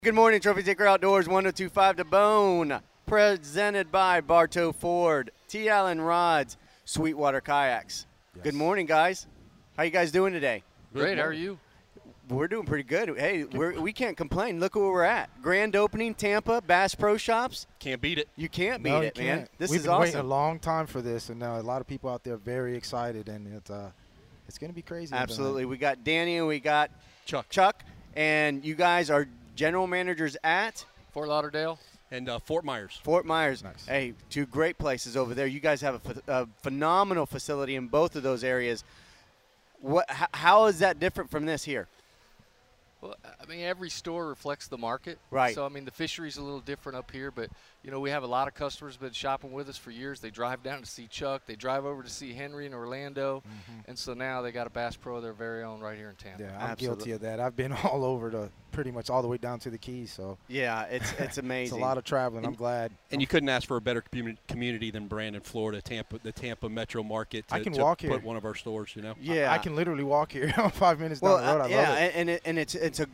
Good morning, Trophy Taker Outdoors 1025 The Bone, presented by Bartow Ford, T. Allen Rods, Sweetwater Kayaks. Yes. Good morning, guys. How you guys doing today? Great. How are you? We're doing pretty good. Hey, we can't complain. Look where we're at. Grand opening, Tampa, Bass Pro Shops. Can't beat it. You can't beat No, it, you man. can't. This We've is been waiting a awesome. long time for this, and a lot of people out there are very excited, and it's going to be crazy. Absolutely. We got Danny and we got Chuck. And you guys are general managers at Fort Lauderdale. And Fort Myers. Fort Myers. Nice. Hey, two great places over there. You guys have a phenomenal facility in both of those areas. How is that different from this here? Well, I mean, every store reflects the market. Right. So, I mean, the fishery's a little different up here, but, you know, we have a lot of customers been shopping with us for years. They drive down to see Chuck. They drive over to see Henry in Orlando. And so now they got a Bass Pro of their very own right here in Tampa. Yeah, I'm Absolutely. guilty of that. I've been all over pretty much all the way down to the Keys, so Yeah, it's amazing. it's a lot of traveling. I'm glad. And you couldn't ask for a better community than Brandon, Florida, the Tampa metro market. I can to walk put here. one of our stores, you know. Yeah, I can literally walk here 5 minutes Well, down the road. I yeah, love it. and it's a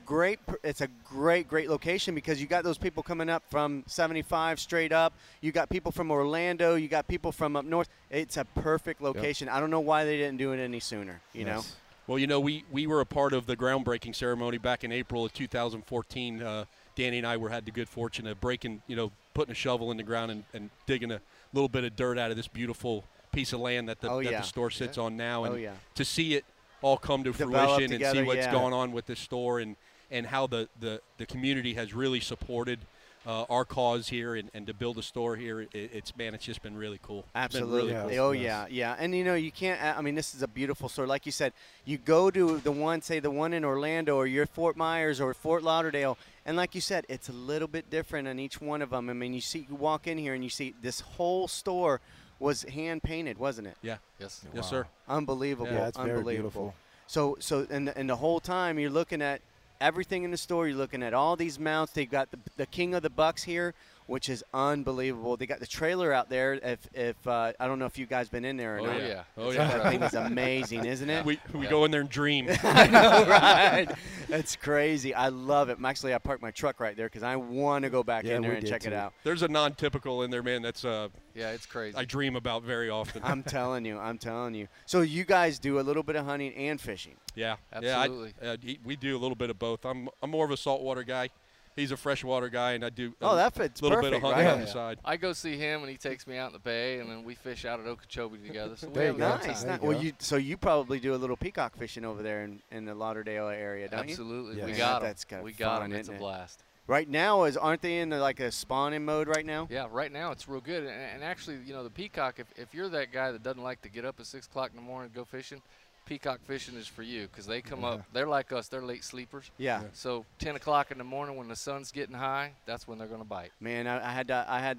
great location because you got those people coming up from 75 straight up. You got people from Orlando. You got people from up north. It's a perfect location. I don't know why they didn't do it any sooner. You know. Yes. Well, you know, we were a part of the groundbreaking ceremony back in April of 2014. Danny and I had the good fortune of putting a shovel in the ground and digging a little bit of dirt out of this beautiful piece of land that the store sits on now. And to see it all come to Develop fruition together, and see what's yeah. going on with this store and how the community has really supported our cause here and to build a store here, it's just been really cool. It's been Absolutely. really cool. cool. Oh, Yes. yeah. And, you can't – I mean, this is a beautiful store. Like you said, you go to the one in Orlando or you're Fort Myers or Fort Lauderdale, and like you said, it's a little bit different on each one of them. I mean, you walk in here and you see this whole store was hand-painted, wasn't it? Yeah. Yes. Yes, Wow. sir. Unbelievable. Yeah, it's very Unbelievable. beautiful. So and the whole time you're looking at everything in the store. You're looking at all these mounts. They've got the King of the Bucks here, which is unbelievable. They got the trailer out there. If I don't know if you guys been in there or Oh, not. yeah. Oh, That yeah. thing is amazing, isn't it? We go in there and dream. I know, right? That's crazy. I love it. Actually, I parked my truck right there because I want to go back Yeah, in there we and did check it too. out. There's a non-typical in there, man. That's Yeah, it's crazy. I dream about very often. I'm telling you. So you guys do a little bit of hunting and fishing. Yeah, Absolutely. we do a little bit of both. I'm more of a saltwater guy. He's a freshwater guy, and I do. That fits a little perfect, bit of hunting right? on the side. I go see him, and he takes me out in the bay, and then we fish out at Okeechobee together. So we There have you a go. good Nice. time. There you Well, go. so you probably do a little peacock fishing over there in the Lauderdale area, don't you? Absolutely. Yeah. We Man, got that's them. gotta We be got fun, them. It's a isn't it? blast. Right now, aren't they in like a spawning mode right now? Yeah, right now it's real good. And actually, the peacock, if you're that guy that doesn't like to get up at 6 o'clock in the morning and go fishing, peacock fishing is for you because they come up. They're like us. They're late sleepers. Yeah. So 10 o'clock in the morning when the sun's getting high, that's when they're going to bite. Man, I had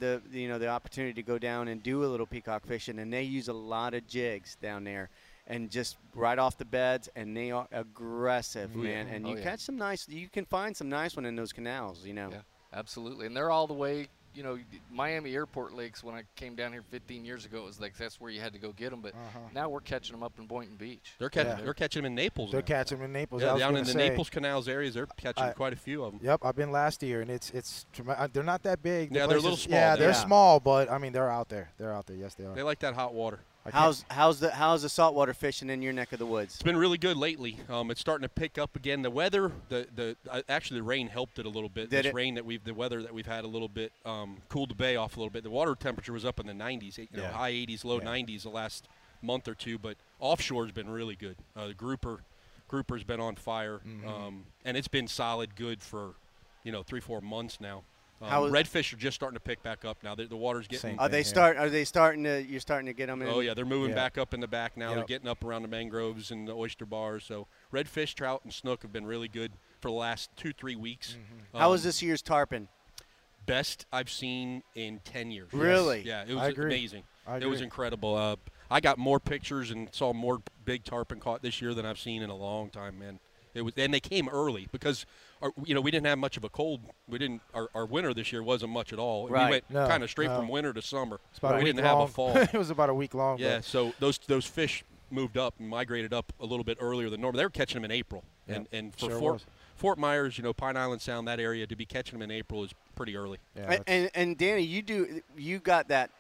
the opportunity to go down and do a little peacock fishing, and they use a lot of jigs down there, and just right off the beds, and they are aggressive, man. And Oh, you yeah. catch some nice. You can find some nice one in those canals, Yeah, absolutely. And they're all the way. Miami Airport Lakes, when I came down here 15 years ago, it was like that's where you had to go get them. But now we're catching them up in Boynton Beach. They're Yeah. catching them in Naples. They're now. catching them in Naples. Yeah, I was down gonna in the say, Naples canals areas, they're catching quite a few of them. Yep, I've been last year, and they're not that big. The Yeah, they're a little places- small. Yeah, they're Yeah. small, but I mean they're out there. They're out there. Yes, they are. They like that hot water. I can't- How's the saltwater fishing in your neck of the woods? It's been really good lately. It's starting to pick up again. The weather, actually the rain helped it a little bit. Did this it? rain the weather that we've had a little bit cooled the bay off a little bit. The water temperature was up in the 90s, Yeah. high 80s, low Yeah. 90s the last month or two. But offshore's been really good. The grouper's been on fire, and it's been solid good for 3-4 months now. Redfish are just starting to pick back up now. The water's getting. Same. Are they starting to? You're starting to get them in. Oh yeah, they're moving Yeah. back up in the back now. They're Yep. getting up around the mangroves and the oyster bars. So redfish, trout, and snook have been really good for the last 2-3 weeks. How was this year's tarpon? Best I've seen in 10 years. Really? Yeah, it was I agree. amazing. I It was agree. incredible. I got more pictures and saw more big tarpon caught this year than I've seen in a long time, man. And they came early because, we didn't have much of a cold. Our winter this year wasn't much at all. Right. We went No, kind of straight no. from winter to summer. It's about a we week didn't have long. a fall. It was about a week long. Yeah, but so those fish moved up and migrated up a little bit earlier than normal. They were catching them in April, Yeah, and for sure Fort was. Fort Myers, Pine Island Sound, that area, to be catching them in April is pretty early. Yeah, And Danny, you got that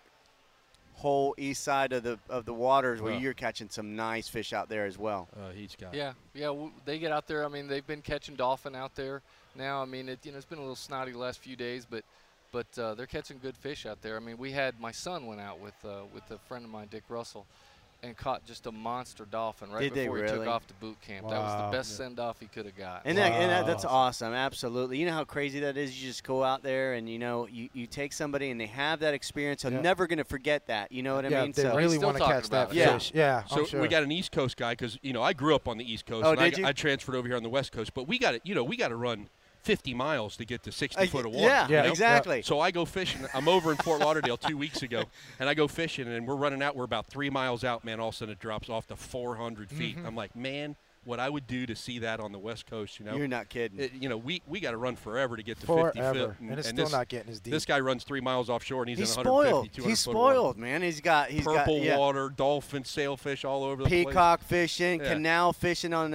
whole east side of the waters where you're catching some nice fish out there as well. He's got. Yeah, they get out there. I mean, they've been catching dolphin out there now. I mean, it's been a little snotty the last few days, but they're catching good fish out there. I mean, my son went out with a friend of mine, Dick Russell, and caught just a monster dolphin right before he took off to boot camp. Wow. That was the best send-off he could have got. And, that's awesome, absolutely. You know how crazy that is? You just go out there and, you take somebody and they have that experience. I'm never going to forget that. You know what I mean? They really want to catch that fish. Yeah, so I'm sure. we got an East Coast guy because, I grew up on the East Coast. Oh, and did you? I transferred over here on the West Coast. But we got to run 50 miles to get to 60 foot of water. Yeah, exactly. So I go fishing. I'm over in Fort Lauderdale 2 weeks ago, and I go fishing, and we're running out. We're about 3 miles out, man. All of a sudden it drops off to 400 feet. I'm like, man, what I would do to see that on the West Coast, You're not kidding. We got to run forever to get to 50 Forever. foot. And it's still not getting as deep. This guy runs 3 miles offshore, and he's in spoiled. 150, 200 He's foot of water. spoiled, man. He's got Purple water, dolphin, sailfish all over the place. peacock fishing, Yeah. canal fishing on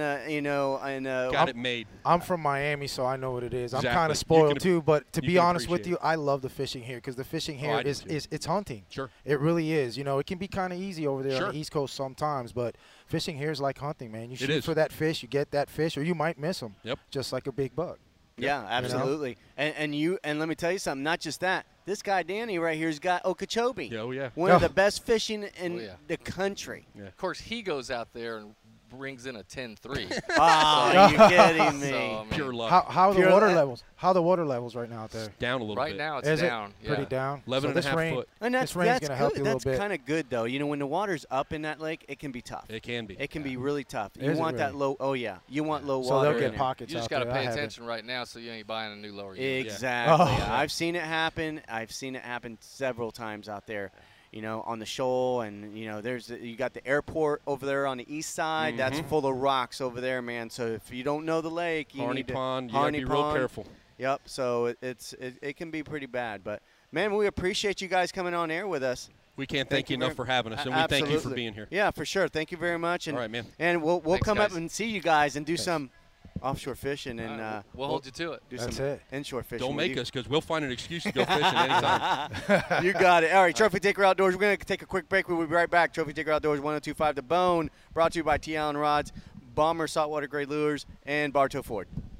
the, Got it made. I'm from Miami, so I know what it is. Exactly. I'm kind You of spoiled can- too, but to you be can honest with appreciate you, I love the fishing here because the fishing here I do is too. it's hunting. Sure. It really is. It can be kind of easy over there Sure. on the East Coast sometimes, but fishing here is like hunting, man. You shoot is. for that fish, you get that fish, or you might miss them. Yep. Just like a big buck. Yeah, absolutely. And let me tell you something. Not just that. This guy Danny right here's got Okeechobee. Yeah, oh, yeah. One of the best fishing in the country. Yeah. Of course, he goes out there and brings in a 10-3. Oh, you kidding me? So, I mean, Pure luck. How are the Pure water luck. levels? How are the water levels right now out there? Down a little right bit. now it's Is down. it pretty down? 11 so and a this half rain, foot. And this rain's that's gonna help good. you a little That's bit. kind of good though. When the water's up in that lake, it can be tough. It can be. It can be really tough. You Is it want that really? low. Oh yeah, you want low So water. they'll in get there. pockets You just out got to there. pay I haven't. attention right now so you ain't buying a new lower unit. Exactly. Oh. I've seen it happen. I've seen it happen several times out there. On the shoal, and you got the airport over there on the east side. That's full of rocks over there, man. So if you don't know the lake, you Harney need to Pond, you got to Harney be real Pond. careful. Yep. So it can be pretty bad, but man, we appreciate you guys coming on air with us. We can't thank you very- enough for having us, and we thank you for Absolutely. being here. Yeah, for sure. Thank you very much. And, All right, man. And we'll Thanks, come up guys. and see you guys and do some offshore fishing and We'll hold you to it. do That's some it. inshore fishing. Don't with make you. us, because we'll find an excuse to go fishing anytime. You got it. All right, Trophy Taker Outdoors. We're going to take a quick break. We'll be right back. Trophy Taker Outdoors 1025 The Bone, brought to you by T. Allen Rods, Bomber Saltwater Grade Lures, and Bartow Ford.